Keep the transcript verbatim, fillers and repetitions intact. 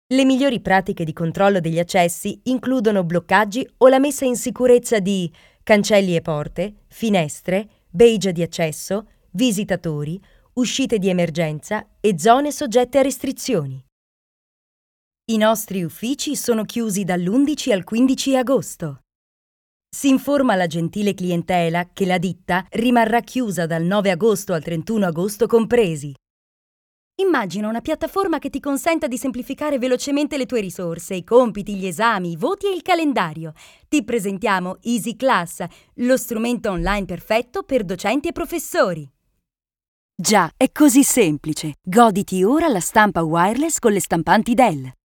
Le migliori pratiche di controllo degli accessi includono bloccaggi o la messa in sicurezza di cancelli e porte, finestre, badge di accesso, visitatori, uscite di emergenza e zone soggette a restrizioni. I nostri uffici sono chiusi dall'undici al quindici agosto. Si informa la gentile clientela che la ditta rimarrà chiusa dal nove agosto al trentuno agosto compresi. Immagina una piattaforma che ti consenta di semplificare velocemente le tue risorse, i compiti, gli esami, i voti e il calendario. Ti presentiamo Easy Class, lo strumento online perfetto per docenti e professori. Già, è così semplice. Goditi ora la stampa wireless con le stampanti Dell.